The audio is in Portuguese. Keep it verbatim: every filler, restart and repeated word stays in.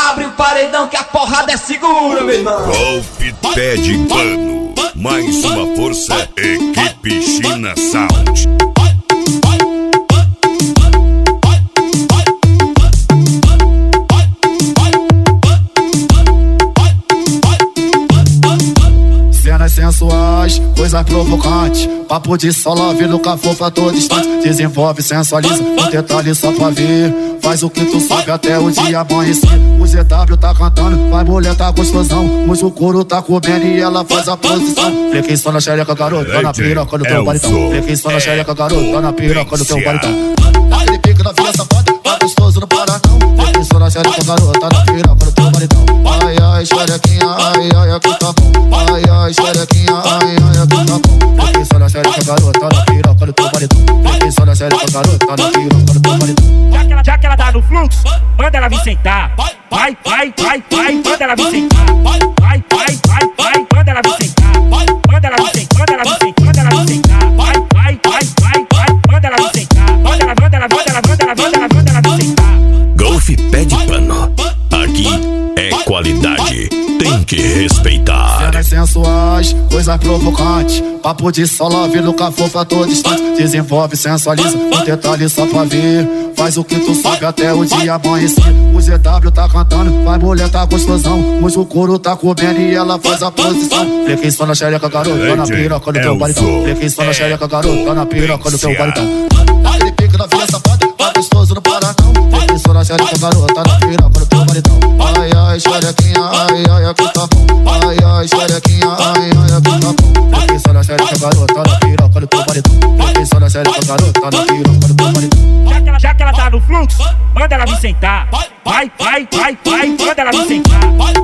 abre o paredão que a porrada é segura, meu irmão. Golpe pé de pano. Mais uma força, equipe China Sound. Cenas sensuais, coisas provocantes, papo de sola, vi nunca for pra todo instante. Desenvolve, sensualiza, um detalhe só pra ver. Faz o que tu sabe até o dia amanhecer. O Z W tá cantando, vai mulher tá gostosão. Hoje o couro tá comendo e ela faz a posição. Flequei só na xereca, garoto, tá na piroca do teu baritão. Flequei só na xereca, garoto, tá na piroca do teu baritão. Aquele pique da filha safada, tá gostoso no Paraná. Flequei só na xereca, garoto, tá na piroca do teu baritão. Ai, ai, xerequinha, ai, ai, aqui tá bom. Ai, ai, xerequinha, ai, ai, aqui tá bom. Flequei só na xereca, garoto, tá na piroca do teu baritão. Flequei só na xereca, garoto, tá na piroca do teu baritão. Já que ela tá no fluxo, manda ela vir sentar. Vai, vai, vai, vai, manda ela vir sentar. Vai, vai, vai, vai, manda ela vir sentar. Manda ela vir sentar, manda ela vir sentar, manda ela vir sentar. Vai, vai, vai, vai, vai, manda ela vir sentar. Manda ela, manda ela, manda ela, manda ela, manda ela, manda ela vir sentar. Golpe pé de pano. Aqui é qualidade, tem que respeitar. Cenas sensuais, coisas provocantes, papo de sola, vi nunca for pra todo instante. Desenvolve, sensualiza, um detalhe só pra ver. Faz o que tu sabe até o dia amanhecer. O Z W tá cantando, vai mulher tá gostosão. Hoje o couro tá comendo e ela faz a posição. Flequei só na xereca, garoto, tá na piroca do teu baritão. Flequei só na xereca, garoto, tá na piroca do teu baritão. Aquele pique da filha safada, tá gostoso no Paraná. Flequei só na xereca, garoto, tá na piroca do teu baritão. Ai, ai, xerequinha, ai, ai, aqui tá bom. Ai, ai, xerequinha, ai, ai, aqui tá bom. Flequei só na xereca, garoto, tá na piroca do teu baritão. Flequei só na xereca, garoto, tá na piroca do teu baritão. Já que ela, já que ela tá no fluxo, manda ela vir sentar. Vai, vai, vai, vai, manda ela vir sentar.